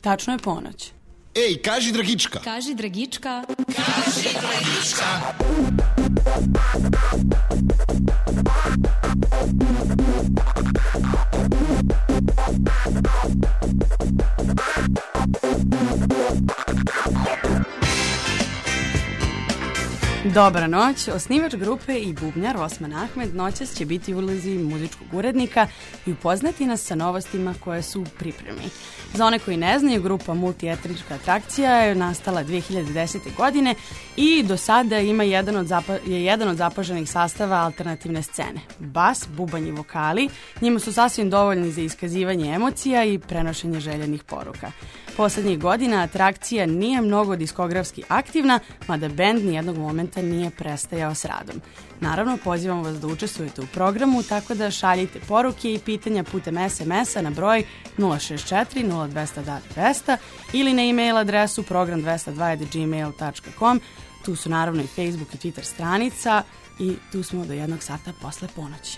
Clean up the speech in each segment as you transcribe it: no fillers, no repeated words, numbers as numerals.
Tačno je ponoć. Ej, kaži Dragička. Kaži Dragička. Kaži Dragička. Dobra noć, osnivač grupe i bubnjar Osman Ahmed noćas će biti u ulozi muzičkog urednika i upoznati nas sa novostima koje su u pripremi. Za one koji ne znaju, grupa Multietnička atrakcija je nastala 2010. godine i do sada ima jedan od zapaženih sastava alternativne scene. Bas, bubanj i vokali, njima su sasvim dovoljni za iskazivanje emocija i prenošenje željenih poruka. Poslednjih godina atrakcija nije mnogo diskografski aktivna, mada bend nijednog momenta nije prestajao s radom. Naravno, pozivamo vas da učestvujete u programu, tako da šaljite poruke i pitanja putem SMS-a na broj 064 0200 200 ili na e-mail adresu program202@gmail.com. Tu su naravno i Facebook i Twitter stranica i tu smo do 1 sata posle ponoći.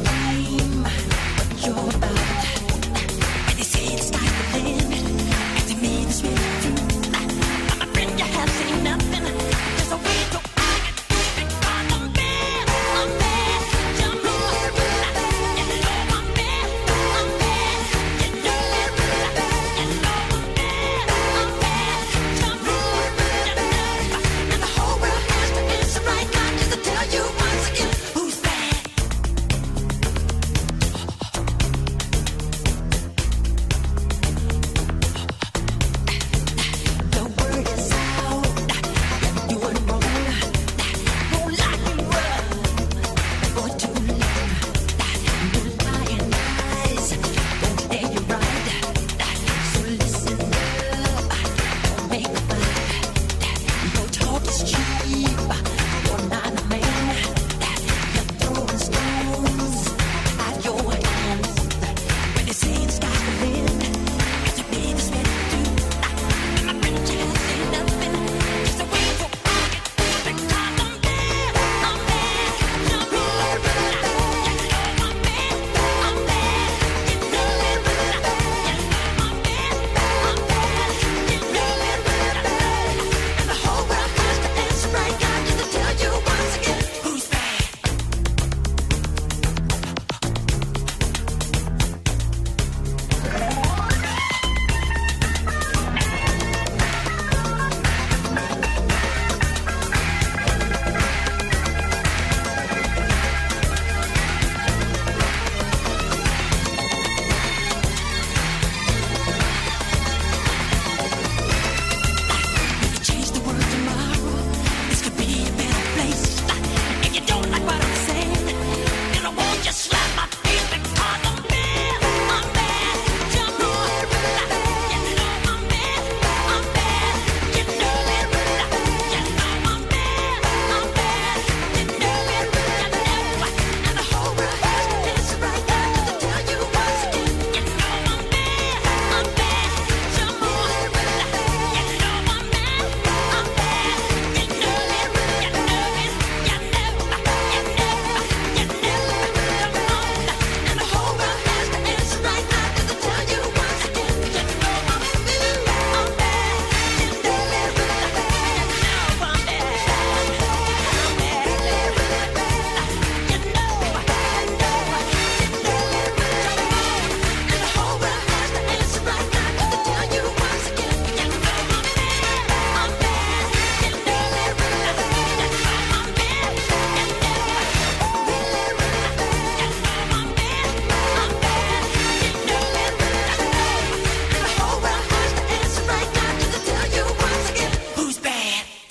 At the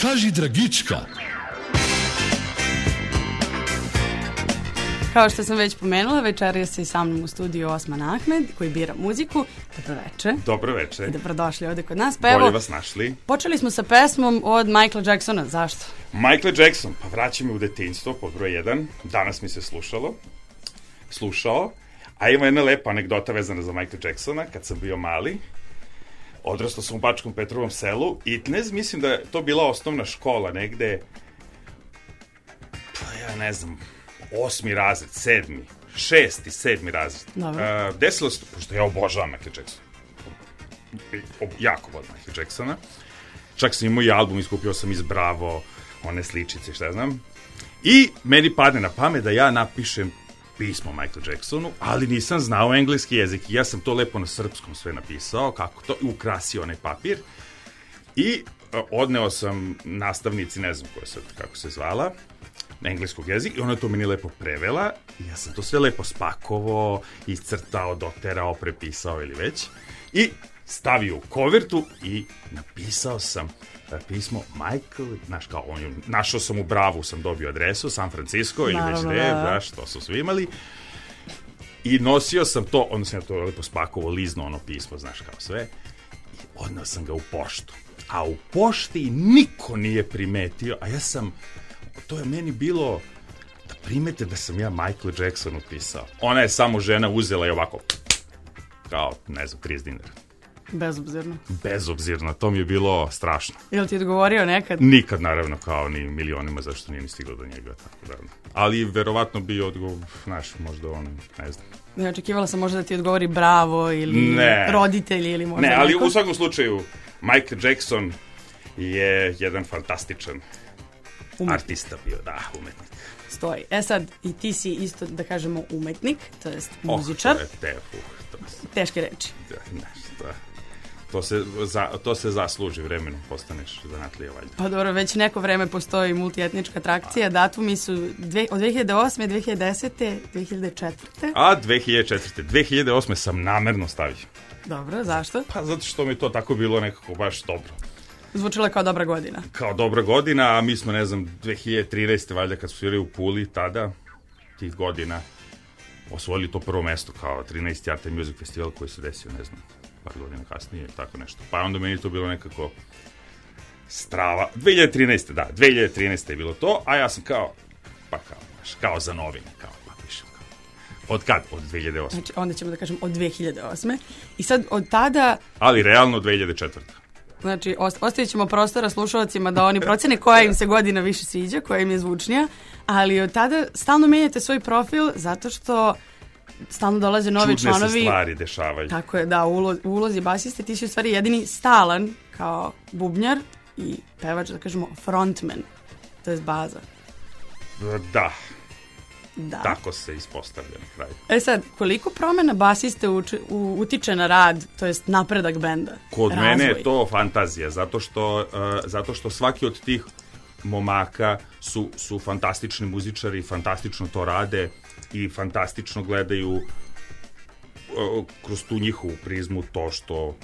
kaži Dragička. Kao što sam već pomenula, večeras je sa mnom u studiju Osman Ahmed, koji bira muziku. Dobroveče. Dobroveče. I dobrodošli ovde kod nas. Bolje vas našli. Počeli smo sa pesmom od Michaela Jacksona. Zašto? Michael Jackson, pa vraća me u detinjstvo, pod broj 1. Danas mi se slušao. A ima jedna lepa anegdota vezana za Michael Jacksona. Kad sam bio mali, odrastao sam u Bačkom Petrovom selu i mislim da je to bila osnovna škola negde, pa ja ne znam, 8. razred, 7. 6. 7. razred. Desilo se, pošto ja obožavam Michael Jackson. Jako volim Michael Jacksona. Čak sam imao i album, iskupio sam iz Bravo, one sličice, šta znam. I meni padne na pamet da ja napišem pismo Michael Jacksonu, ali nisam znao engleski jezik. Ja sam to lepo na srpskom sve napisao, kako to, i ukrasio onaj papir. I odneo sam nastavnici, ne znam koja sad, kako se zvala, na engleskog jezika, i ona je to meni lepo prevela i ja sam to sve lepo spakovao, iscrtao, doterao, prepisao ili već i stavio u kovertu i napisao sam pismo Michael, znaš kao on je, našao sam u Bravu, sam dobio adresu, San Francisco ili već znaš, to su svi imali i nosio sam to, onda sam ja to lepo spakovao, lizno ono pismo, znaš kao sve, i odneo sam ga u poštu, a u pošti niko nije primetio, a ja sam, to je meni bilo da primete da sam ja Michael Jacksonu pisao. Ona je samo žena uzela i ovako, kao, ne znam, 30 dinara. Bezobzirno, to mi je bilo strašno. Jel ti odgovorio nekad? Nikad, naravno, kao ni milionima, zašto nije ni stiglo do njega, tako davno. Ali verovatno bi odgovor, znaš, možda on, ne znam. Ne, očekivala sam možda da ti odgovori Bravo ili roditelji ili možda ne, ali neko. U svakom slučaju, Michael Jackson je jedan fantastičan artista bio, da, umetnik. Stoji. Sad, i ti si isto, da kažemo, umetnik, to jest muzičar. Teške reči. To se zasluži vremenom, postaneš zanatlija valjda. Pa dobro, već neko vreme postoji multietnička atrakcija, datumi su od 2008. 2010. 2004. A 2004. 2008. sam namerno stavio. Dobro, zašto? Pa zato što mi to tako bilo nekako baš dobro. Zvučila kao dobra godina. Kao dobra godina, a mi smo, ne znam, 2013. valjda kad smo svirali u Puli, tada, tih godina, osvojili to prvo mesto kao 13. Art and Music Festival koji se desio, ne znam, par godina kasnije, tako nešto. Pa onda meni to bilo nekako strava. 2013. Da, 2013. je bilo to, a ja sam kao za novine, kao, pa pišem kao. Od kad? Od 2008. Znači, onda ćemo da kažem od 2008. I sad od tada... Ali realno 2004. Znači, ostavit ćemo prostora slušalcima da oni procene koja im se godina više sviđa, koja im je zvučnija, ali od tada stalno menjate svoj profil zato što stalno dolaze novi članovi. Čudne se stvari dešavaju. Tako je, da, u ulozi basiste ti si u stvari jedini stalan kao bubnjar i pevač, da kažemo, frontman, to je baza. Da. Tako se ispostavlja na kraju. Sad, koliko promjena basiste utiče na rad, to jest napredak benda? Kod mene je to fantazija, zato što svaki od tih momaka su fantastični muzičari, fantastično to rade i fantastično gledaju kroz tu njihovu prizmu to što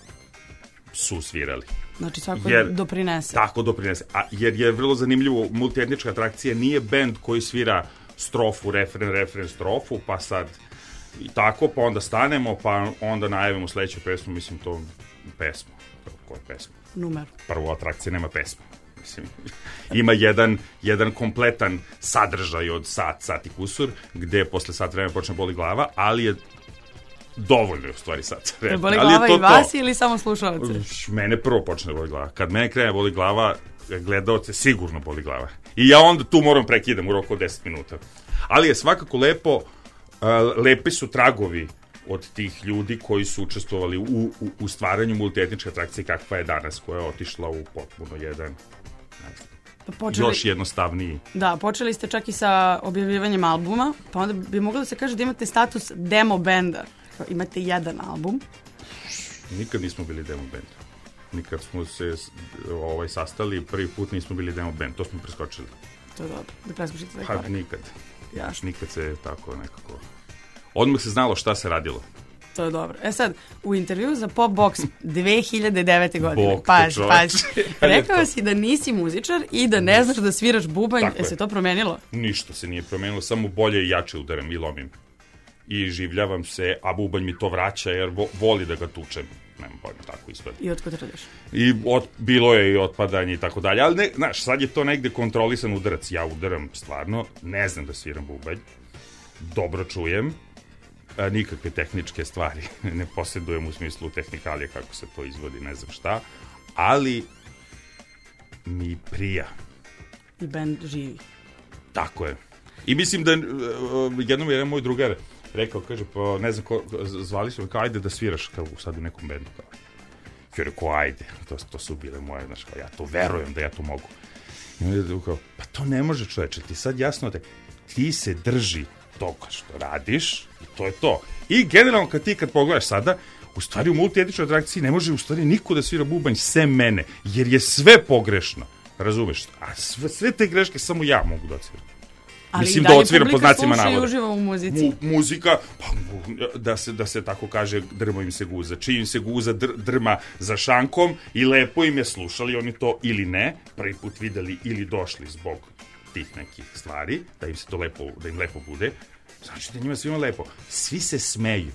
su svirali. Znači svako doprinese. Tako doprinese. Jer je vrlo zanimljivo, multietnička atrakcija nije bend koji svira strofu, refren, strofu, pa sad i tako, pa onda stanemo, pa onda najavimo sledeću pesmu, mislim to pesmu. Koja pesma? Numer. Prvo, atrakcija nema pesmu. Mislim, ima jedan kompletan sadržaj od sat i kusur, gde posle sat vremena počne boli glava, ali je dovoljno u stvari sat vremena. Boli glava i vas ili samo slušalce? Mene prvo počne boli glava. Kad mene krene boli glava, gledaoce sigurno boli glava. I ja onda tu moram prekidam u roku od 10 minuta. Ali je svakako lepi su tragovi od tih ljudi koji su učestvovali u stvaranju multietničke atrakcije kakva je danas, koja je otišla u potpuno jedan još jednostavniji. Da, počeli ste čak i sa objavljivanjem albuma, pa onda bi moglo da se kaže da imate status demo benda. Imate jedan album. Nikad nismo bili demo band. Nikad smo se sastali, prvi put nismo bili demo band, to smo preskočili. To je dobro, da preskočite taj korak. Nikad. Nikad se tako nekako... Odmah se znalo šta se radilo. To je dobro. E sad, u intervju za Pop Box 2009. godine, Bog te pazi, čoveče. rekao si da nisi muzičar i da ne znaš da sviraš bubanj. Tako je. Se to promenilo? Ništa se nije promenilo, samo bolje i jače udaram i lomim. I življavam se, a bubanj mi to vraća jer voli da ga tučem. Nema pojma, tako ispada. I otkud radiš? I bilo je i otpadanje i tako dalje, ali ne, znaš, sad je to negde kontrolisan udarac. Ja udaram stvarno, ne znam da sviram bubanj, dobro čujem, nikakve tehničke stvari ne posjedujem u smislu tehnikalije kako se to izvodi, ne znam šta, ali mi prija. I band živi. Tako je. I mislim da jednom je moj drugar rekao, kaže, pa ne znam ko, zvali su me kao, ajde da sviraš kao sad u nekom bendu. Kao. Ja rekao, ajde, to su bile moje, znaš, kao, ja to verujem da ja to mogu. I onda je kao, pa to ne može čoveče, ti sad jasno da ti se drži toga što radiš i to je to. I generalno kad pogledaš sada, u stvari u multietičnoj atrakciji ne može u stvari niko da svira bubanj sem mene, jer je sve pogrešno, razumeš? A sve te greške samo ja mogu da odsviram. Ali mislim da odsviram po znacima navoda. Ali uživa u muzici. Muzika, pa, da se tako kaže, drmo im se guza. Čim se guza drma za šankom i lepo im je, slušali oni to ili ne, prvi put videli ili došli zbog tih nekih stvari, da im se to lepo, da im lepo bude, znači da njima svima lepo. Svi se smeju.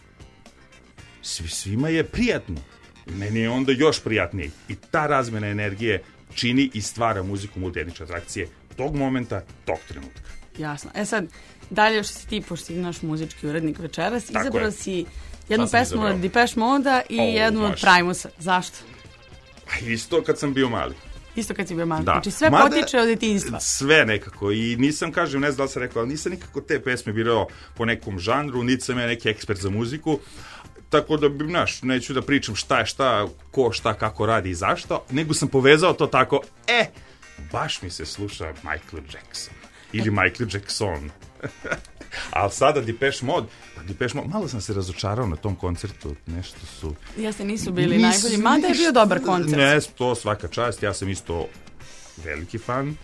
Svima je prijatno. Meni je onda još prijatnije. I ta razmena energije čini i stvara muziku multietničke atrakcije tog momenta, tog trenutka. Jasno. E sad, dalje što si ti, pošto si naš muzički urednik večeras, tako izabrao je. si jednu pesmu od Depeche Moda i jednu od Primusa. Zašto? Isto kad sam bio mali. Isto kad si bio mali. Da. Znači sve potiče od detinjstva. Sve nekako. I nisam, kažem, ne znam da li sam rekao, ali nisam nikako te pesme birao po nekom žanru, niti sam ja neki ekspert za muziku. Tako da, znaš, neću da pričam šta je šta, ko šta, kako radi i zašto, nego sam povezao to tako, baš mi se sluša Michael Jackson. Ili Michael Jackson. Ali sada Depeche Mode, malo sam se razočarao na tom koncertu, nešto su... Jeste, nisu bili najbolji, mada je bio dobar koncert. Ne, to svaka čast, ja sam isto veliki fan,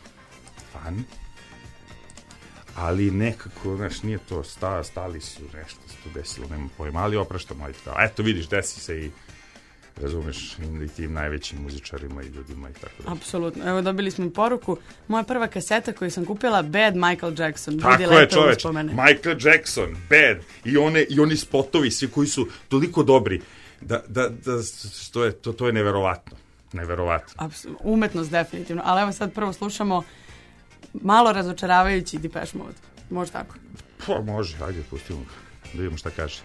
ali nekako, znaš, nije to, stali su, nešto se tu desilo, nema pojma, ali opraštam, ali kao, eto vidiš, desi se i razumeš, i tim najvećim muzičarima i ljudima i tako da. Apsolutno. Evo, dobili smo poruku. Moja prva kaseta koju sam kupila, Bad Michael Jackson. Tako je, čoveč. Michael Jackson, Bad. I oni spotovi, svi koji su toliko dobri. To je neverovatno. Neverovatno. Umetnost, definitivno. Ali evo sad prvo slušamo malo razočaravajući Depeche Mode. Može tako? Pa može, ajde, pustimo ga. Da vidimo šta kaže.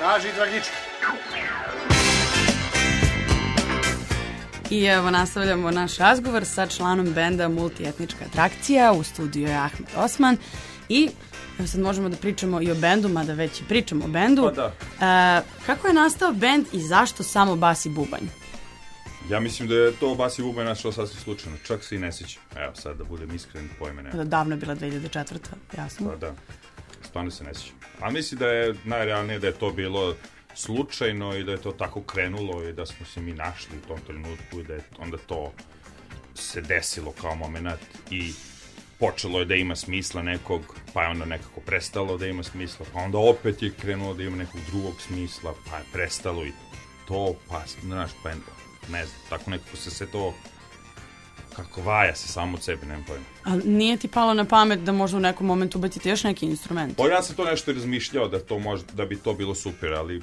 Kaži, Dragička. I evo nastavljamo naš razgovor sa članom benda Multietnička atrakcija. U studiju je Ahmed Osman i sad možemo da pričamo i o bendu, mada već i pričamo o bendu. Pa da. Kako je nastao bend i zašto samo bas i bubanj? Ja mislim da je to bas i bubanj našao sasvim slučajno. Čak se i ne sjećam. Evo, sad da budem iskren, pojme nema. Davno je bila 2004. Jasno. Pa da, stvarno se ne sjećam. A mislim da je najrealnije da je to bilo slučajno i da je to tako krenulo i da smo se mi našli u tom trenutku i da je onda to se desilo kao moment i počelo je da ima smisla nekog, pa je onda nekako prestalo da ima smisla, pa onda opet je krenulo da ima nekog drugog smisla, pa je prestalo i to, pa, znaš, pa ne znam, tako nekako se sve to kako vaja se samo od sebe, nemam pojma. A nije ti palo na pamet da možda u nekom momentu ubacite još neki instrument? Pa ja sam to nešto razmišljao da bi to bilo super, ali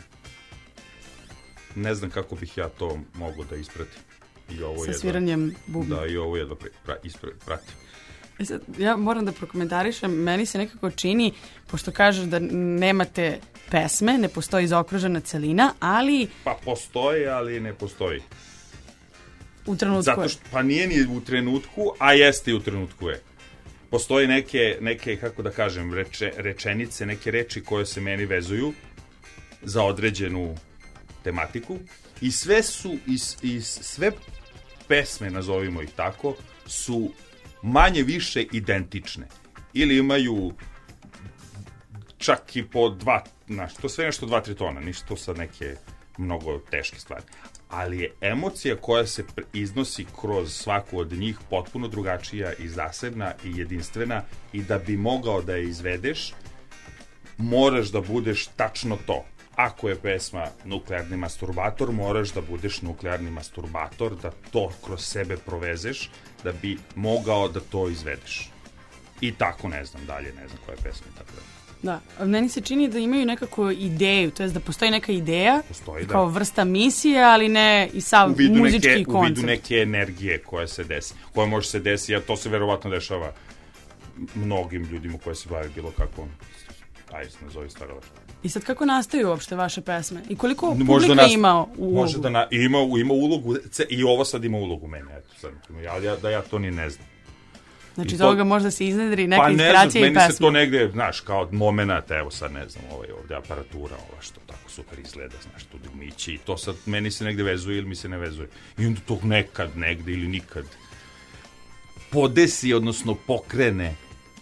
ne znam kako bih ja to mogao da ispratim. I ovo sa sviranjem bubna. Da, i ovo je da pratim. Sad, ja moram da prokomentarišem, meni se nekako čini, pošto kažeš da nemate pesme, ne postoji zaokružena celina, ali... Pa postoji, ali ne postoji. U trenutku zato što, pa nije ni u trenutku, a jeste i u trenutku je. Postoji neke kako da kažem, rečenice, neke reči koje se meni vezuju za određenu tematiku i sve su, sve pesme, nazovimo ih tako, su manje više identične. Ili imaju čak i po dva, to sve nešto 2-3 tona, ništa to sad neke mnogo teške stvari. Ali je emocija koja se iznosi kroz svaku od njih potpuno drugačija i zasebna i jedinstvena i da bi mogao da je izvedeš, moraš da budeš tačno to. Ako je pesma Nuklearni masturbator, moraš da budeš nuklearni masturbator, da to kroz sebe provezeš, da bi mogao da to izvedeš. I tako ne znam dalje, ne znam koja je pesma i tako da. Da, meni se čini da imaju nekako ideju, to je da postoji neka ideja, postoji, kao vrsta misije, ali ne i sav muzički koncept. U vidu neke energije koja se desi, koja može se desiti, a to se verovatno dešava mnogim ljudima koji se bave bilo kakvom, ajde se nazovi stvaralaštvo. I sad kako nastaju uopšte vaše pesme? I koliko publika ima ulogu? Može da ima ulogu, i ovo sad ima ulogu mene, eto sad, ja to ni ne znam. Znači, toga možda se iznedri neka inspiracija i pesma. Pa ne znam, meni se to negde, znaš, kao moment, evo sad ne znam, ovdje aparatura, što tako super izgleda, znaš, tu dugmići i to sad meni se negde vezuje ili mi se ne vezuje. I onda to nekad, negde ili nikad podesi, odnosno pokrene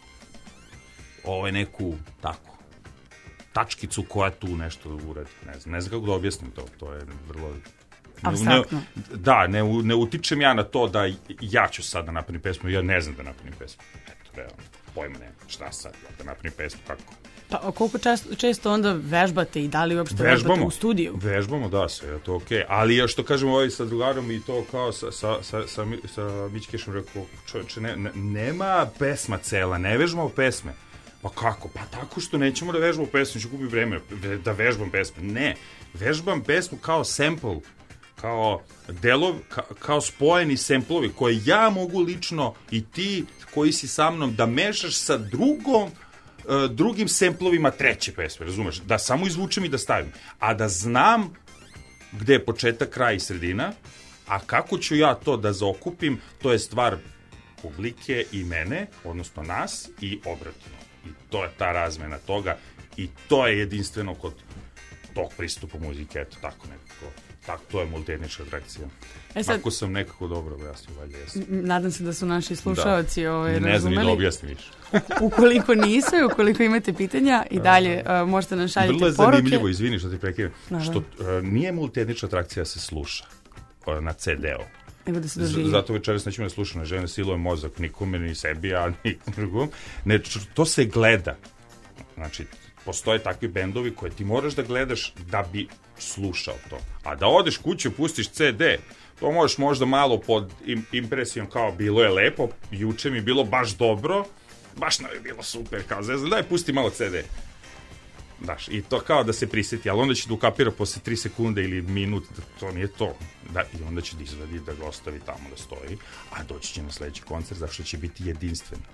neku, tako, tačkicu koja tu nešto uradi. Ne znam kako da objasnim to je vrlo... Apstraktno. Da, ne utičem ja na to da ja ću sad da napravim pesmu, ja ne znam da napravim pesmu. Eto, realno, pojma nema, šta sad, da napravim pesmu, kako? Pa koliko često onda vežbate i da li uopšte vežbate u studiju? Vežbamo, da, sve je to okej. Ali ja što kažem sa drugarom i to kao sa Mićkešom rekao, čovječe, nema pesma cela, ne vežbamo pesme. Pa kako? Pa tako što nećemo da vežbamo pesmu, ću gubi vreme da vežbam pesmu. Ne, vežbam pesmu kao sample, kao delov, kao spojeni semplovi koje ja mogu lično i ti koji si sa mnom da mešaš sa drugim semplovima treće pesme, razumeš? Da samo izvučem i da stavim. A da znam gde je početak, kraj i sredina, a kako ću ja to da zaokupim, to je stvar publike i mene, odnosno nas i obratno. I to je ta razmena toga i to je jedinstveno kod tog pristupa muzike, eto tako nekako. Tako, to je multietnička atrakcija. Ako sam nekako dobro objasnio, valjda jesam. Nadam se da su naši slušalci razumeli. Ne znam ni da objasnim više. Ukoliko nisu i ukoliko imate pitanja i dalje možete nam šaljiti poruke. Vrlo je zanimljivo, izvini što ti prekinem, što nije multietnička atrakcija da se sluša na CD-u. Nego da se doživi. Zato večeras nećemo da slušam, ne želim da silujem mozak nikome, ni sebi, a nikom drugom. Ne, to se gleda. Znači, postoje takvi bendovi koje ti moraš da gledaš da bi slušao to. A da odeš kuću, pustiš CD, to možeš možda malo pod impresijom kao bilo je lepo, juče mi bilo baš dobro, baš nam je bilo super, kao zezam, daj pusti malo CD. Daš, i to kao da se prisjeti, ali onda će da ukapira posle 3 sekunde ili minut da to nije to. Da, i onda će da izvadi, da ga ostavi tamo da stoji, a doći će na sledeći koncert, zašto će biti jedinstven.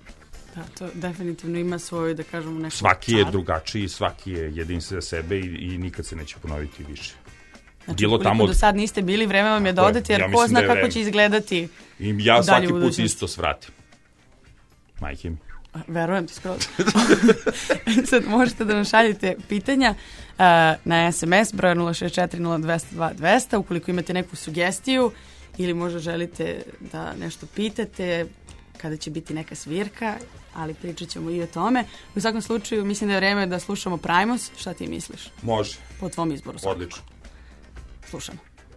Da, to definitivno ima svoju, da kažemo, neku Svaki je drugačiji, svaki je jedinstven za sebe i nikad se neće ponoviti više. Znači, koliko do sad niste bili, vreme vam je da odete, jer ko zna kako će izgledati. I ja svaki put isto svratim. Majke mi. Verujem ti skroz. Sad možete da nam šaljete pitanja na SMS broj 0640202 ukoliko imate neku sugestiju ili možda želite da nešto pitate kada će biti neka svirka, ali pričat ćemo i o tome. U svakom slučaju mislim da je vreme da slušamo Primus. Šta ti misliš? Može. Po tvom izboru. Odlično. Slušamo.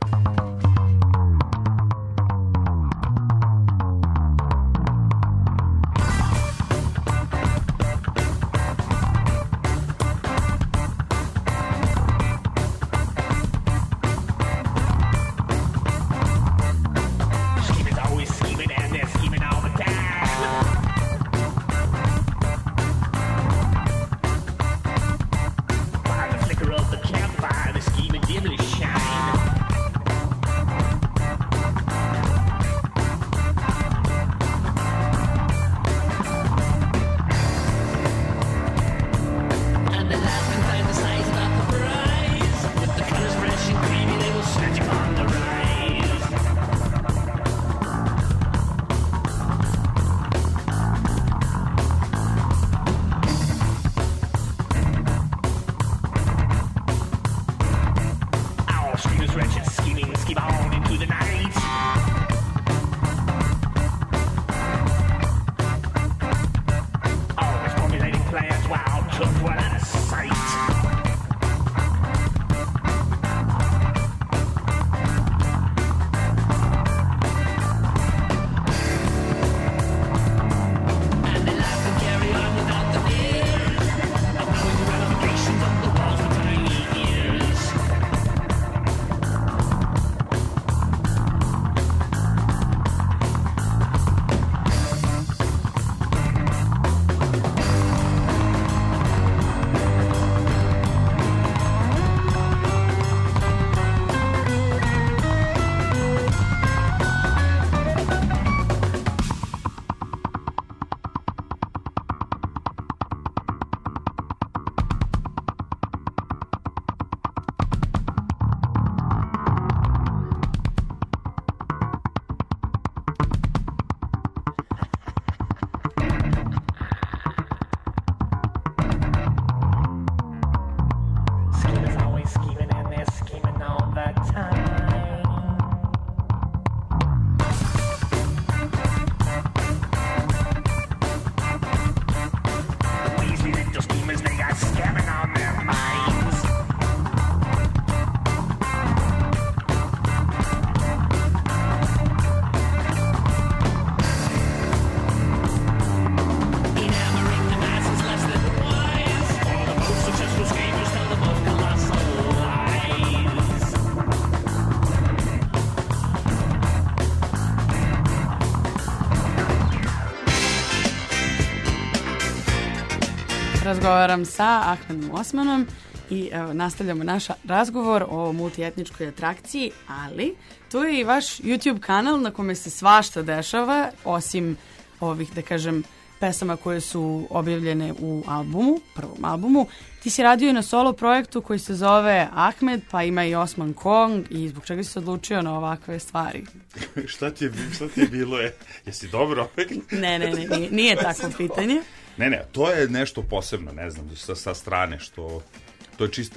Razgovaram sa Ahmedom Osmanom i evo, nastavljamo naš razgovor o multietničkoj atrakciji, ali tu je i vaš YouTube kanal na kome se svašta dešava, osim ovih, da kažem, pesama koje su objavljene u albumu, prvom albumu. Ti si radio i na solo projektu koji se zove Ahmed, pa ima i Osman Kong i zbog čega si se odlučio na ovakve stvari? Šta ti je bilo? Jesi dobro? Ne, nije takvo pitanje. Ne, to je nešto posebno, ne znam, sa strane, što to je čista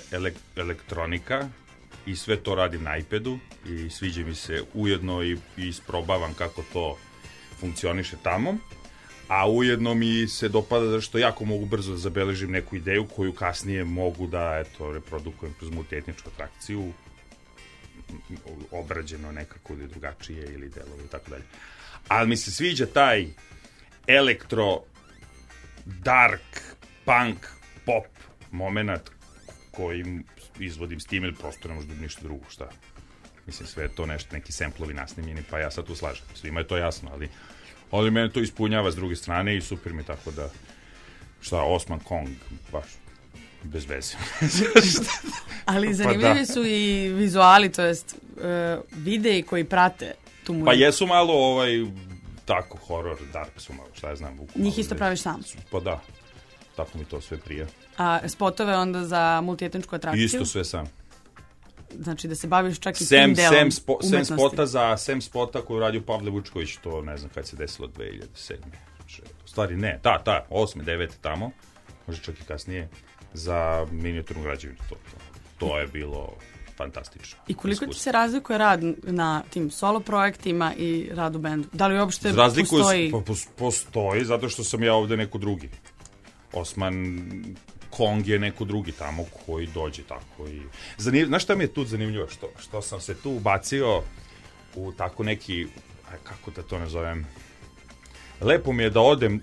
elektronika i sve to radim na iPadu i sviđa mi se ujedno i isprobavam kako to funkcioniše tamo, a ujedno mi se dopada zato što jako mogu brzo da zabeležim neku ideju koju kasnije mogu da, reprodukujem kroz multietničku atrakciju, obrađeno nekako ili drugačije ili delovi i tako dalje. Ali mi se sviđa taj elektro dark, punk, pop moment kojim izvodim s tim, ili prosto ne može da ništa drugo, šta. Mislim, sve je to nešto, neki semplovi nasnimljeni, pa ja sad tu slažem. Svima je to jasno, ali mene to ispunjava s druge strane i super mi, tako da, Osman Kong, baš bez veze. Ali zanimljivi su i vizuali, to jest videi koji prate tu muziku. Pa jesu malo tako, horor, dark su malo, šta ja znam. Njih isto praviš sam? Pa da, tako mi to sve prija. A spotove onda za multietničku atrakciju? Isto sve sam. Znači da se baviš čak i tim delom umetnosti. Sem spota koju radio Pavle Vučković, to ne znam kada se desilo 2007. U stvari ne, 8. 9. tamo, može čak i kasnije, za minijaturnu građevinu. To je bilo fantastično. I koliko ti se razlikuje rad na tim solo projektima i rad u bendu? Da li uopšte postoji? Postoji, zato što sam ja ovde neko drugi. Osman Kong je neko drugi tamo koji dođe tako i... Znaš šta mi je tu zanimljivo? Što sam se tu ubacio u tako neki, kako da to nazovem, lepo mi je da odem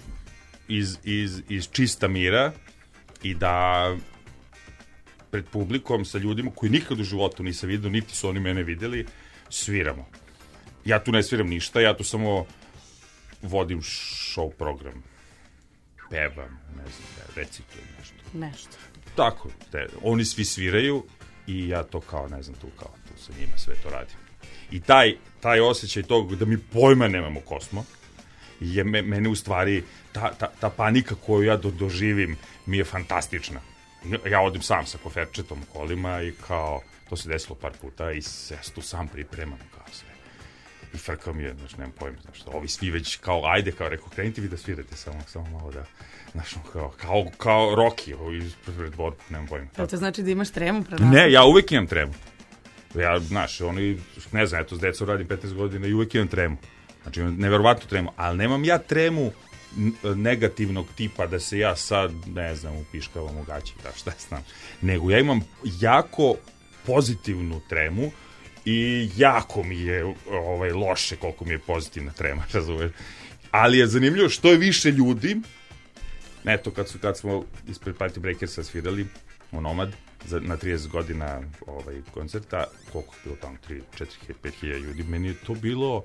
iz čista mira i da pred publikom sa ljudima koji nikad u životu nisam vidio, niti su oni mene videli, sviramo. Ja tu ne sviram ništa, ja tu samo vodim show program. Pevam, ne znam, recitujem nešto. Tako, oni svi sviraju i ja to kao, ne znam, tu sa njima sve to radim. I taj osjećaj tog da mi pojma nemamo ko smo, je mene u stvari, ta panika koju ja doživim mi je fantastična. Ja odim sam sa koferčetom u kolima i kao, to se desilo par puta i ja se tu sam pripremam kao sve. I frka mi je, znači, nemam pojma, znači, ovi svi već kao, ajde, kao rekao, krenite vi da svirate, samo malo da, znači, kao Rocky, pred borbu, nemam pojma. To znači da imaš tremu pred nas? Ne, ja uvek imam tremu. Ja, znaš, oni, ne znam, eto, s decom radim 15 godina i uvek imam tremu. Znači, imam neverovatnu tremu, ali nemam ja tremu negativnog tipa da se ja sad, ne znam, upiškavam u gaći, da šta znam, nego ja imam jako pozitivnu tremu i jako mi je loše koliko mi je pozitivna trema, razumeš? Ali je zanimljivo što je više ljudi, eto kad smo ispred Party Breakersa svirali u Nomad na 30 godina koncerta, koliko je bilo tamo, 3, 4, 5 hiljada ljudi, meni je to bilo,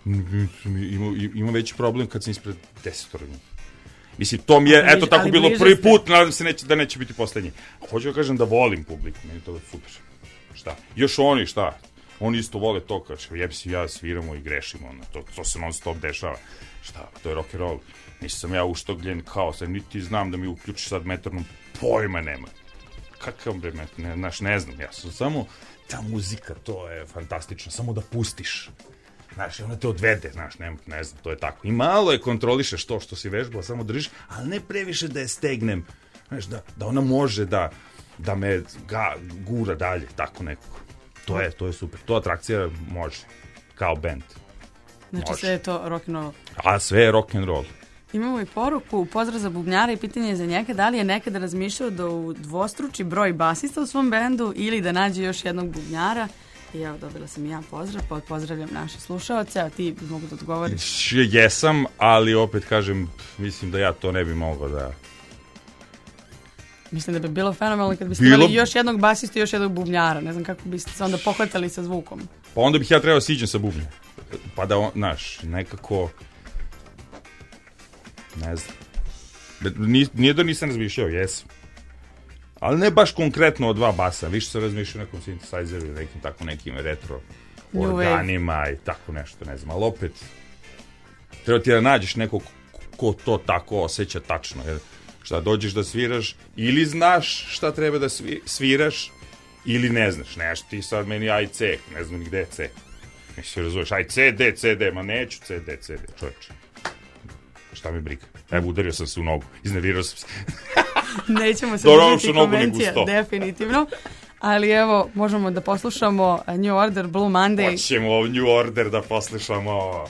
imam veći problem kad sam ispred 10 ljudi. Mislim, to mi je, eto, tako bilo prvi put, nadam se da neće biti poslednji. Hoću da kažem da volim publiku, meni je to super. Šta? Još oni, šta? Oni isto vole to, kao ja sviramo i grešimo, to se non stop dešava. Šta? To je rock and roll. Nisam ja uštogljen kao, sad niti znam da mi uključiš sad metarnom, pojma nema. Kakav bre, ne znam, ja sam samo, ta muzika, to je fantastično, samo da pustiš. Znaš, ona te odvede, znaš, ne znam, to je tako. I malo je kontrolišeš to što si vežbao, samo držiš, ali ne previše da je stegnem. Znaš, da ona može da me gura dalje, tako nekako. To je super. To atrakcija može, kao band. Znači sve je to rock'n'roll. A sve je rock'n'roll. Imamo i poruku, pozdrav za bubnjara i pitanje je za njega, da li je nekada razmišljao da udvostruči broj basista u svom bendu ili da nađe još jednog bubnjara. I evo, dobila sam i ja pozdrav, pa pozdravljam naše slušaoce, a ti mogu da odgovoriš. Jesam, ali opet kažem, mislim da ja to ne bi mogao da... Mislim da bi bilo fenomenalno kad biste imali još jednog basista i još jednog bubnjara. Ne znam kako biste se onda pohvatali sa zvukom. Pa onda bih ja trebao siđem sa bubnjem. Pa da, znaš, nekako... Ne znam. Nije da nisam razmišljao, jesam. Ali ne baš konkretno o 2 basa. Više sam razmišljao o nekom synthesizeru ili nekim retro organima i tako nešto, ne znam. Ali opet, treba ti da nađeš nekog ko to tako osjeća tačno, jer šta dođeš da sviraš, ili znaš šta treba da sviraš, ili ne znaš. Nešto ti sad meni A i C, ne znam ni gde je C. Mislim, razumeš, aj CD, ma neću CD, čovječe. Šta mi briga? Evo, udario sam se u nogu, iznervirao sam se. Nećemo se držati konvencija, definitivno. Ali evo, možemo da poslušamo New Order, Blue Monday. Hoćemo New Order da poslušamo.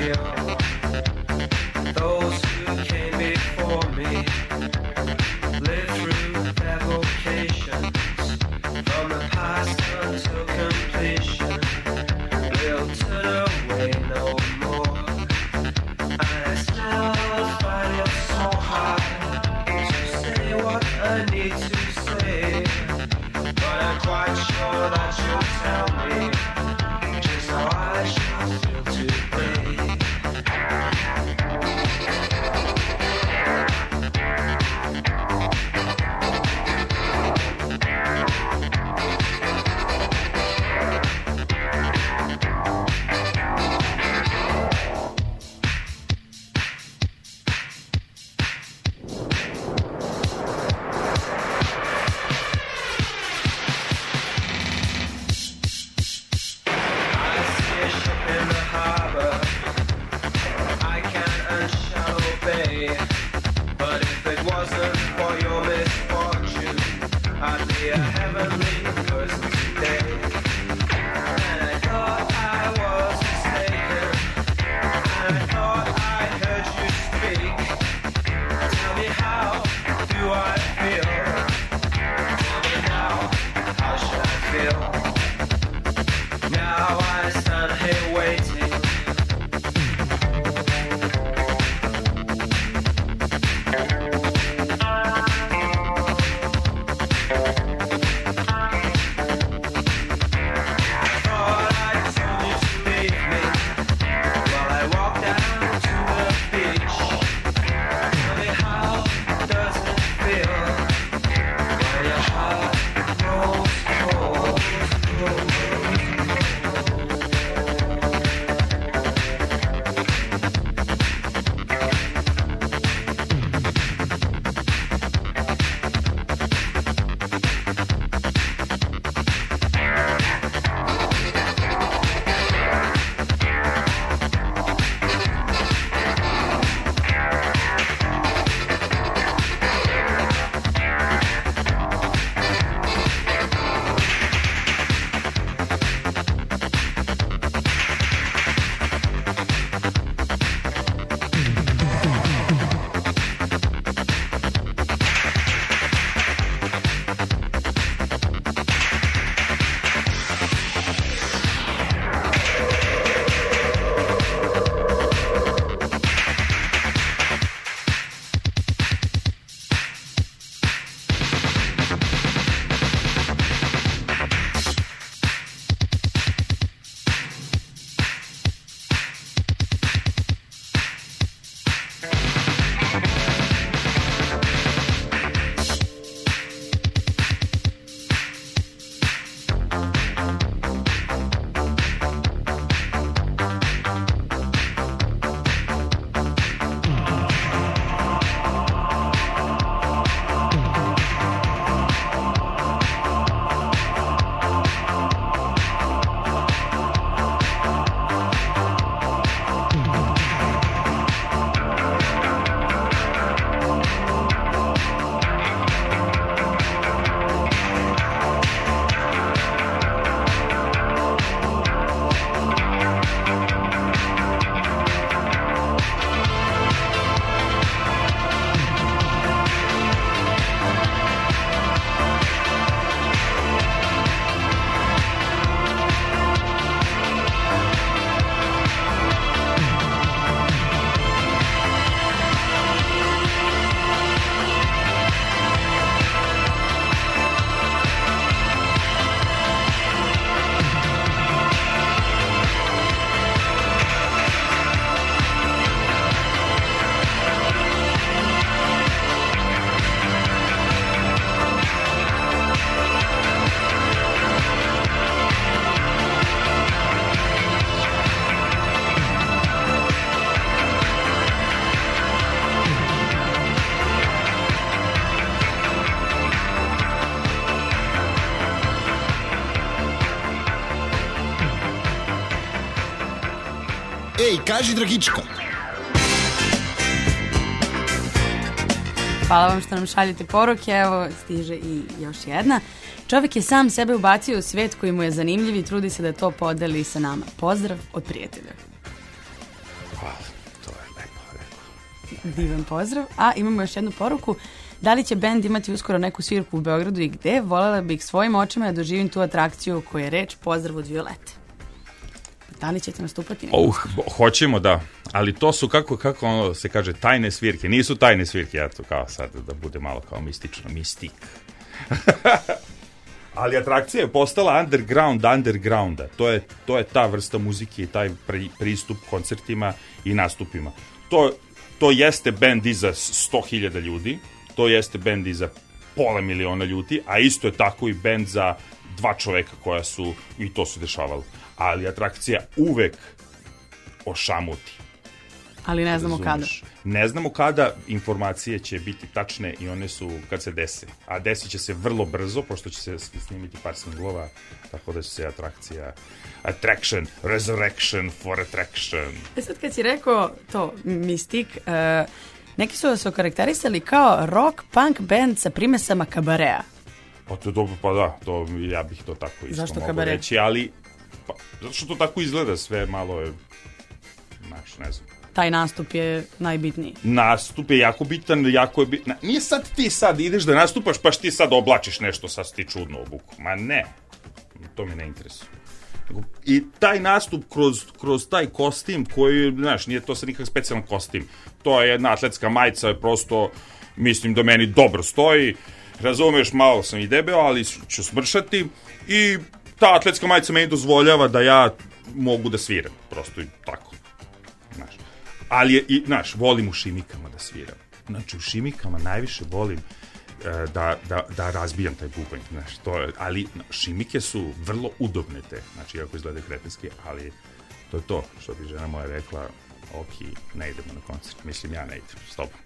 Ej, kaži Dragička. Hvala vam što nam šaljete poruke, evo stiže i još jedna. Čovjek je sam sebe ubacio u svijet koji mu je zanimljiv i trudi se da to podeli sa nama. Pozdrav od prijatelja. Divan pozdrav. A imamo još jednu poruku. Da li će bend imati uskoro neku svirku u Beogradu i gde? Voljela bih svojim očima da doživim tu atrakciju koja je reč pozdrav od Violete. Da li ćete nastupati? Hoćemo, da. Ali to su, kako ono se kaže, tajne svirke. Nisu tajne svirke, ja to kao sad da bude malo kao mistično, mistik. Ali atrakcija je postala undergrounda. To je ta vrsta muzike i taj pristup koncertima i nastupima. To jeste bend iza 100.000 ljudi, to jeste bend iza 500.000 ljudi, a isto je tako i bend za 2 čoveka koja su, i to se dešavalo. Ali atrakcija uvek ošamuti. Ali ne znamo kada. Ne znamo kada, informacije će biti tačne i one su kad se dese. A desit će se vrlo brzo, pošto će se snimiti par singlova, tako da će se atrakcija attraction, resurrection for attraction. Sad kad si rekao to, mistik, neki su vas okarakterisali kao rock punk band sa primesama kabarea. Pa to je dobro, pa da, to, ja bih to tako isto mogu reći, ali zato što to tako izgleda, sve malo je, ne znam. Taj nastup je najbitniji. Nastup je jako bitan, Nije sad ti ideš da nastupaš, pa ti sad oblačiš nešto, sad ti čudno obuku. Ma ne, to me ne interesuje. I taj nastup kroz taj kostim koji, znaš, nije to sad nikak specijalan kostim. To je jedna atletska majica, prosto, mislim da meni dobro stoji. Razumeš, malo sam i debeo, ali ću smršati. I ta atletska majica meni dozvoljava da ja mogu da sviram. Prosto i tako. Znaš. Ali, volim u šimikama da sviram. Znači, u šimikama najviše volim da razbijam taj bubanj. Ali šimike su vrlo udobne te. Znači, iako izgleda kretenski, ali to je to. Što bi žena moja rekla, ok, ne idemo na koncert. Mislim, ja ne idem s tobom.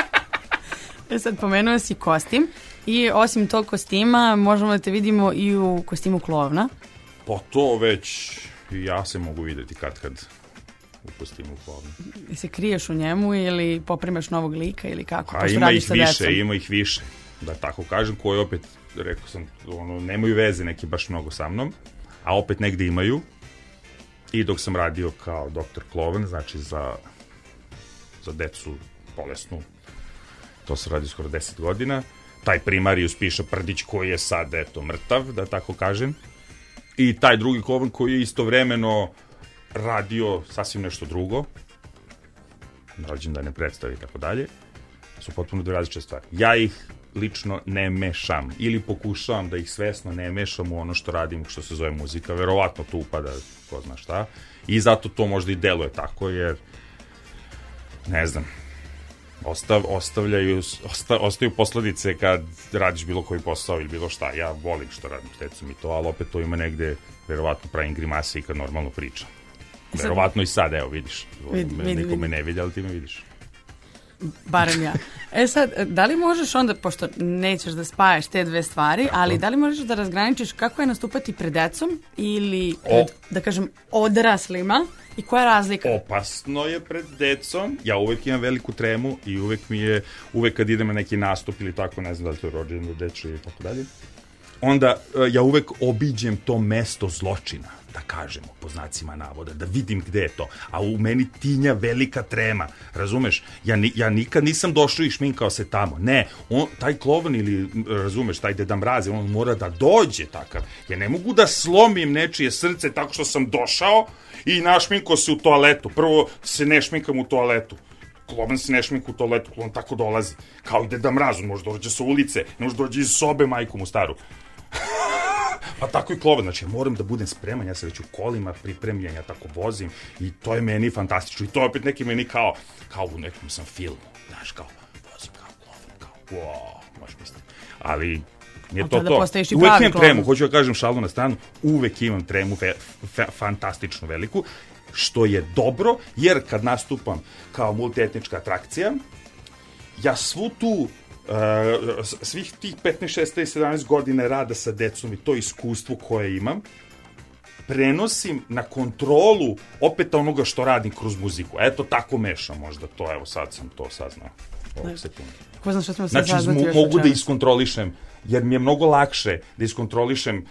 Sad pomenuo si kostim i osim tog kostima možemo da te vidimo i u kostimu klovna. Pa to već ja se mogu videti kad u kostimu klovna. I se kriješ u njemu ili poprimaš novog lika ili kako? A ima ih više, da tako kažem, koji opet, rekao sam, nemaju veze neki baš mnogo sa mnom, a opet negde imaju. I dok sam radio kao doktor Kloven, znači za decu bolesnu, to se radi skoro 10 godina, taj primarijus Piša Prdić koji je sad, mrtav, da tako kažem, i taj drugi Kloven koji je istovremeno radio sasvim nešto drugo, rođendane predstave i tako dalje, su potpuno dve različite stvari. Ja ih lično ne mešam, ili pokušavam da ih svesno ne mešam u ono što radim, što se zove muzika, verovatno tu upada ko zna šta, i zato to možda i deluje tako, jer ne znam, ostaju posledice kad radiš bilo koji posao ili bilo šta. Ja volim što radim s decom i to, ali opet to ima negde, verovatno pravim grimase i kad normalno pričam. Verovatno i sad, evo vidiš. Niko me ne vidi, ali ti me vidiš. Barem ja. Sad, da li možeš onda, pošto nećeš da spajaš te dve stvari, ali da li možeš da razgraničiš kako je nastupati pred decom ili pred, da kažem, odraslima i koja je razlika? Opasno je pred decom. Ja uvek imam veliku tremu i uvek kad idem na neki nastup ili tako, ne znam da li to je rođendan dečiji i tako dalje, onda ja uvek obiđem to mesto zločina, da kažemo, po znacima navoda, da vidim gde je to. A u meni tinja velika trema, razumeš? Ja nikad nisam došao i šminkao se tamo. Ne, taj Kloven ili, razumeš, taj Deda Mraz, on mora da dođe takav. Ja ne mogu da slomim nečije srce tako što sam došao i našminkao se u toaletu. Prvo se ne šminkam u toaletu. Kloven se ne šminka u toaletu, on tako dolazi. Kao i Deda Mraz, on može dođe sa ulice, ne može dođe iz sobe majku mu staru. Pa tako i Kloven, znači ja moram da budem spreman, ja sam već u kolima pripremljen, ja tako vozim i to je meni fantastično i to je opet neki meni kao u nekom sam filmu, znaš, kao vozim kao Kloven, kao wow, možeš misliti, ali nije to. Uvek imam tremu, hoću da kažem šalu na stranu, uvek imam tremu fantastično veliku, što je dobro, jer kad nastupam kao multietnička atrakcija, ja svu tu svih tih 15, 16 i 17 godina rada sa decom i to iskustvo koje imam prenosim na kontrolu opet onoga što radim kroz muziku. Eto, tako mešam možda to, evo sad sam to saznao ovog sekunde. Ko znam što ćemo znači, mogu da iskontrolišem, jer mi je mnogo lakše da iskontrolišem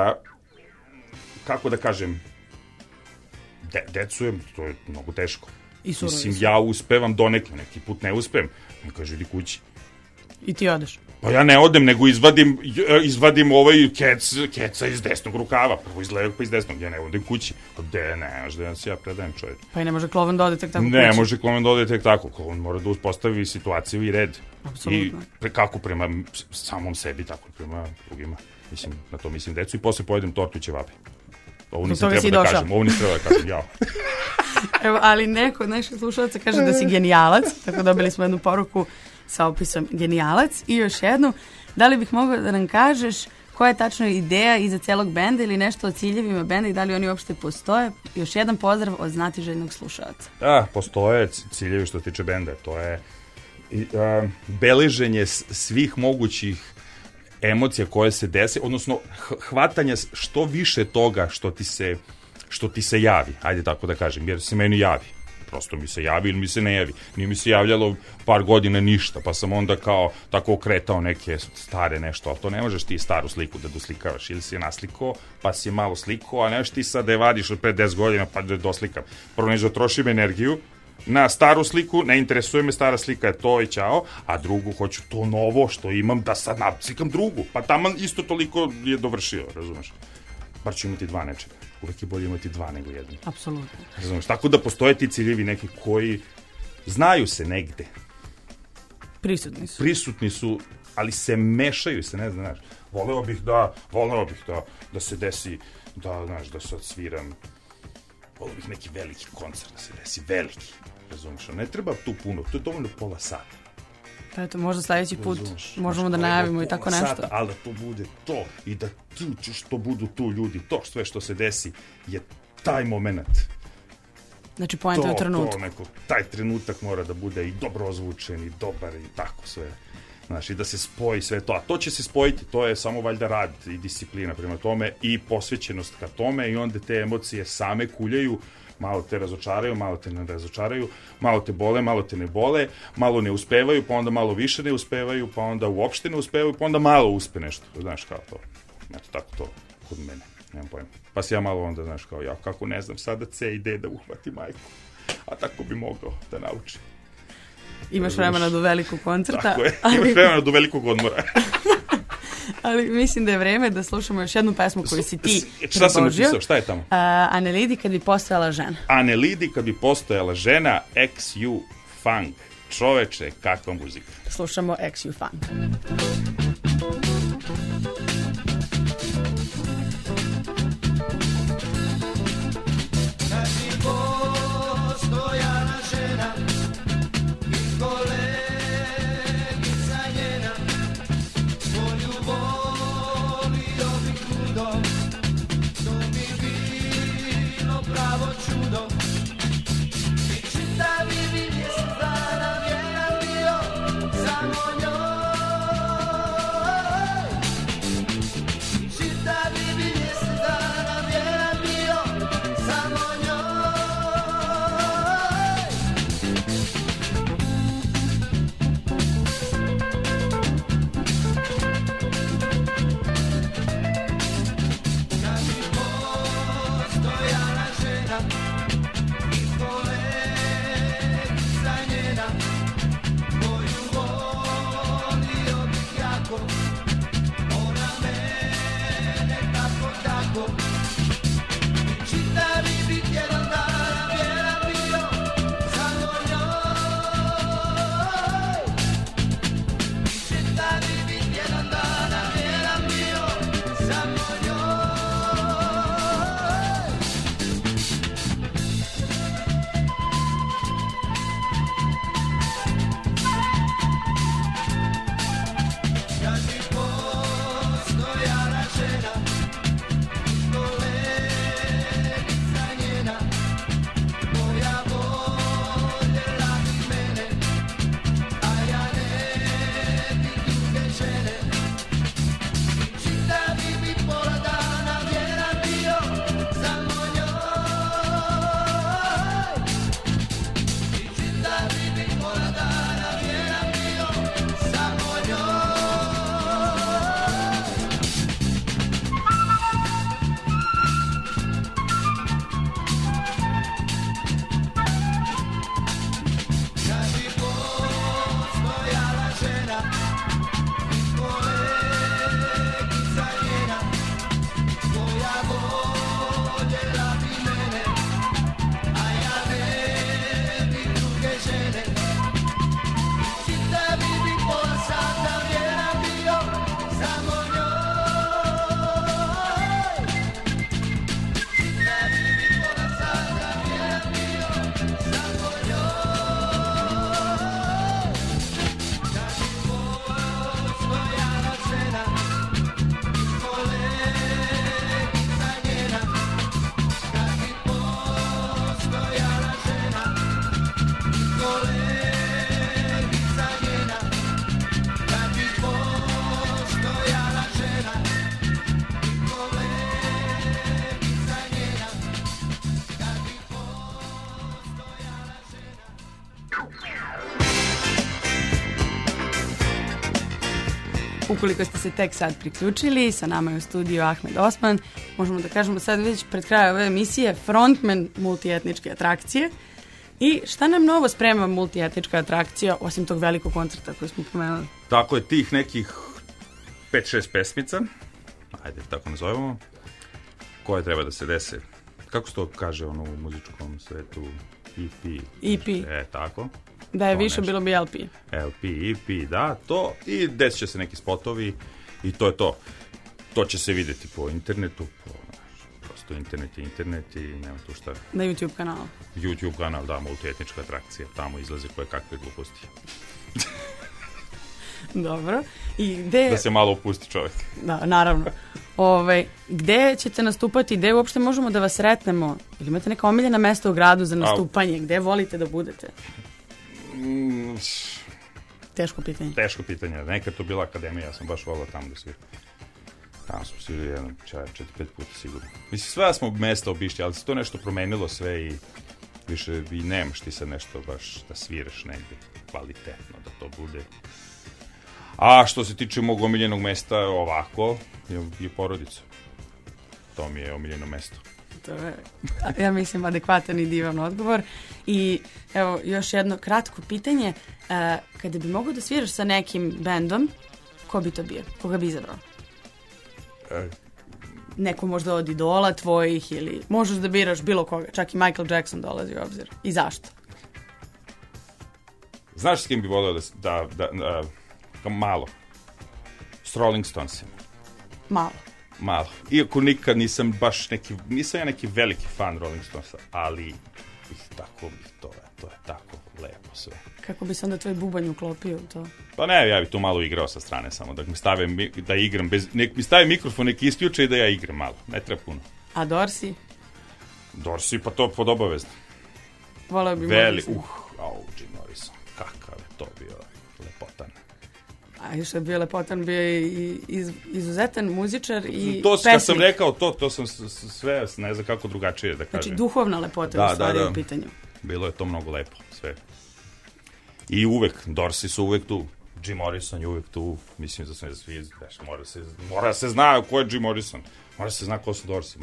kako da kažem decu je, to je mnogo teško. I surovi Mislim, su. ja uspevam donekle, neki put ne uspem. On kaže, idi kući. I ti odeš. Pa ja ne odem, nego izvadim ovaj keca iz desnog rukava. Prvo iz levog, pa iz desnog. Ja ne odem kući. Pa ne, možda ja se predajem čovječ. Pa i ne može klovan da ode tek tako Ne, kući. može klovan da ode tek tako. Klovan mora da uspostavi situaciju i red. Apsolutno. I kako prema samom sebi, tako i prema drugima. Mislim, na to mislim decu i posle pojedem tortu i ćevape. Ovo nisam treba da kažem, jao. Evo, ali neko od naših slušalaca kaže da si genijalac, tako dobili smo jednu poruku sa opisom genijalac. I još jednu, da li bih mogao da nam kažeš koja je tačno ideja iza celog benda ili nešto o ciljevima benda i da li oni uopšte postoje? Još jedan pozdrav od znatiželjnog slušalca. Da, postoje ciljevi što se tiče benda. To je beleženje svih mogućih emocija koje se dese, odnosno hvatanje što više toga što ti se javi, ajde tako da kažem, jer se meni javi. Prosto mi se javi ili mi se ne javi. Nije mi se javljalo par godina ništa, pa sam onda kao tako okretao neke stare nešto, ali to ne možeš ti staru sliku da doslikavaš. Ili si je naslikao, pa si je malo slikao, a neš ti sad da je vadiš od pre 10 godina pa da je doslikam. Prvo neću da trošim energiju na staru sliku, ne interesuje me, stara slika je to i ćao, a drugu hoću to novo što imam da sad naslikam drugu, pa taman isto toliko je dovršio, razumeš? Bar ću imati dva nečega. Uvek je bolje imati dva nego jedno. Apsolutno. Razumeš, tako da postoje ti ciljevi neki koji znaju se negde. Prisutni su, ali se mešaju se, ne znam, znaš. Voleo bih da se desi, znaš, da sad sviram. Voleo bih neki veliki koncert da se desi, veliki. Razumeš, ne treba tu puno, to je dovoljno pola sata. Pa eto, možda sledeći put možemo da najavimo i tako nešto. Sata, ali da to bude to i da što budu tu ljudi, to sve što se desi je taj moment. Znači, poenta je u trenutku. Taj trenutak mora da bude i dobro ozvučen i dobar i tako sve. Znaš, i da se spoji sve to. A to će se spojiti, to je samo valjda rad i disciplina prema tome i posvećenost ka tome i onda te emocije same kuljaju. Malo te razočaraju, malo te ne razočaraju, malo te bole, malo te ne bole, malo ne uspevaju, pa onda malo više ne uspevaju, pa onda uopšte ne uspevaju, pa onda malo uspe nešto. Znaš kao to. Eto, tako to kod mene. Nemam pojma. Pa si ja malo onda, znaš kao, ja kako ne znam sada C i D da uhvati majku. A tako bi mogao da nauči. Imaš vremena do velikog koncerta. Tako je, imaš vremena do velikog odmora. Ali mislim da je vreme da slušamo još jednu pesmu koju si ti predložio. Šta sam napisao, šta je tamo? Annelidi kad bi postojala žena. Annelidi kad bi postojala žena, XU Funk. Čoveče, kakva muzika. Slušamo XU Funk. Samo njoj Ukoliko ste se tek sad priključili, sa nama je u studiju Ahmed Osman. Možemo da kažemo sad već pred krajem ove emisije frontman multietničke atrakcije. I šta nam novo sprema multietnička atrakcija, osim tog velikog koncerta koji smo pomenuli? Tako je, tih nekih 5-6 pesmica, ajde tako nazovemo, koje treba da se dese. Kako se to kaže ono u muzičkom svetu? EP. Tako. Da je to više, nešto. bilo bi LP. LP, EP, da, to. I desit će se neki spotovi i to je to. To će se videti po internetu, prosto internet i nema tu šta. Na YouTube kanalu. YouTube kanal, da, multietnička atrakcija. Tamo izlaze koje kakve gluposti. Dobro. I gde... Da se malo opusti čovjek. Da, naravno. Gde ćete nastupati, gde uopšte možemo da vas sretnemo? Ili imate neka omiljena mesta u gradu za nastupanje? Gde volite da budete? Teško pitanje. Teško pitanje. Nekad to bila akademija, ja sam baš volao tamo da sviram. Tamo smo svirali 4-5 puta sigurno. Mislim, sve smo mesta obišli, ali se to nešto promenilo sve i više i nemaš ti sad nešto baš da sviraš negde kvalitetno, da to bude. A što se tiče mog omiljenog mesta, ovako, je porodica. To mi je omiljeno mesto. To je, ja mislim, adekvatan i divan odgovor. I evo, još jedno kratko pitanje. Kada bi mogao da sviraš sa nekim bendom, ko bi to bio? Koga bi izabrao? Neko možda od idola tvojih ili možeš da biraš bilo koga. Čak i Michael Jackson dolazi u obzir. I zašto? Znaš s kim bi volio da malo? S Rolling Stonesima. Malo. Iako nikad nisam baš nisam ja neki veliki fan Rolling Stonesa, ali to je tako lepo sve. Kako bi se onda tvoj bubanj uklopio u to? Pa ne, ja bi tu malo igrao sa strane samo, da mi stave da igram, nek mi stave mikrofon, nek isključe i da ja igram malo, ne treba puno. A Dorsi? Dorsi, pa to pod obavezno. Voleo bi Morrison. Jim Morrison, kakav je to bio lepotan. A još je bio lepotan, bio je i izuzetan muzičar i to, pesnik. Kad sam rekao to sam sve, ne znam kako drugačije da kažem. Znači duhovna lepota u stvari u pitanju. Bilo je to mnogo lepo, sve. I uvek, Dorsi su uvek tu. Jim Morrison je uvek tu. Mislim da sam svi, mora se zna ko je Jim Morrison. Mora se zna ko su Dorsi.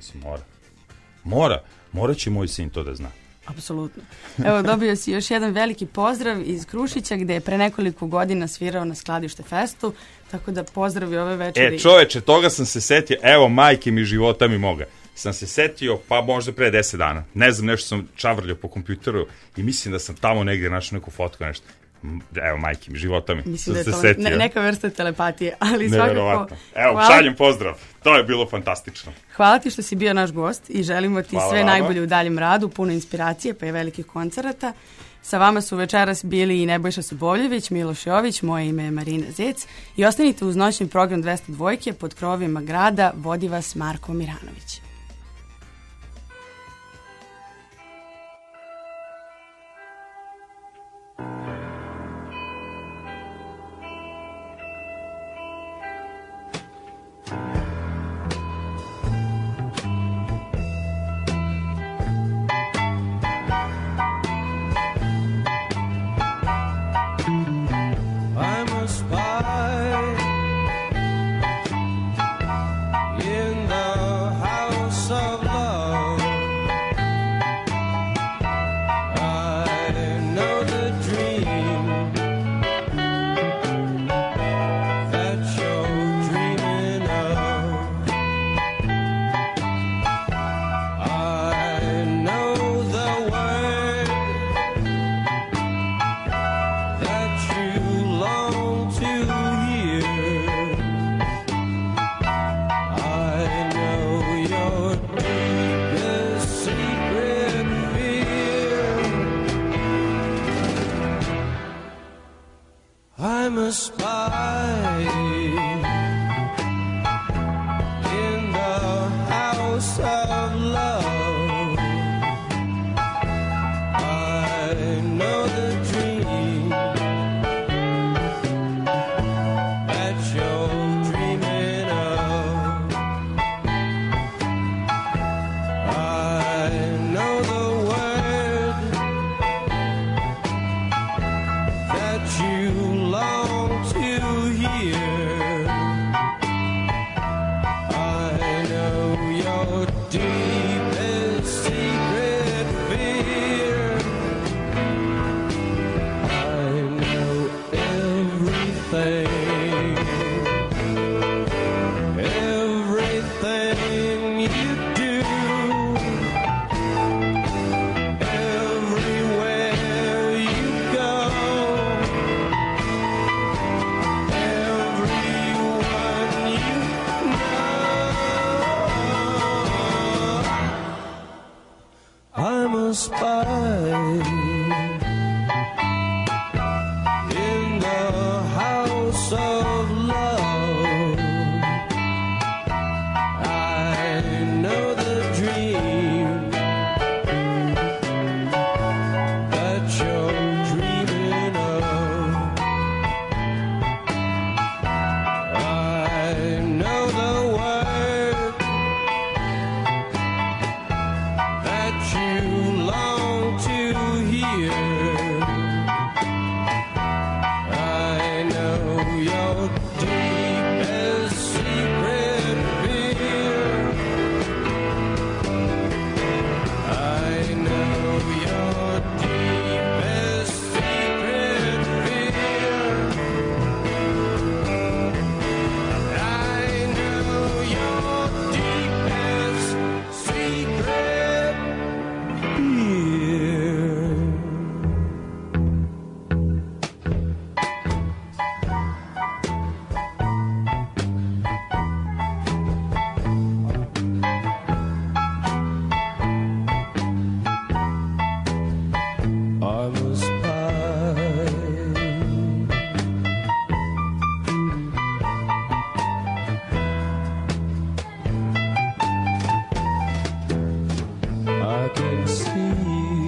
Mora će moj sin to da zna. Apsolutno. Evo, dobio si još jedan veliki pozdrav iz Krušića, gde je pre nekoliko godina svirao na Skladište festu, tako da pozdravi ove večeri. Čoveče, toga sam se setio, evo majke mi, života mi moga. Sam se setio, pa možda pre 10 dana. Ne znam, nešto sam čavrljao po kompjuteru i mislim da sam tamo negdje našao neku fotku, nešto. Evo, majke mi, života mi. Mislim da je to neka vrsta telepatije, ali svakako... Evo, šaljem pozdrav. To je bilo fantastično. Hvala ti što si bio naš gost i želimo ti sve najbolje u daljem radu, puno inspiracije, pa i velikih koncerata. Sa vama su večeras bili i Nebojša Sobovljević, Miloš Jović, moje ime je Marina Zec i ostanite uz noćni program 202 pod krovima grada, vodi vas Marko Miranović. I'm a spy in the house of love. I know the dream that you're dreaming of. I know the word that you long to hear. can see you.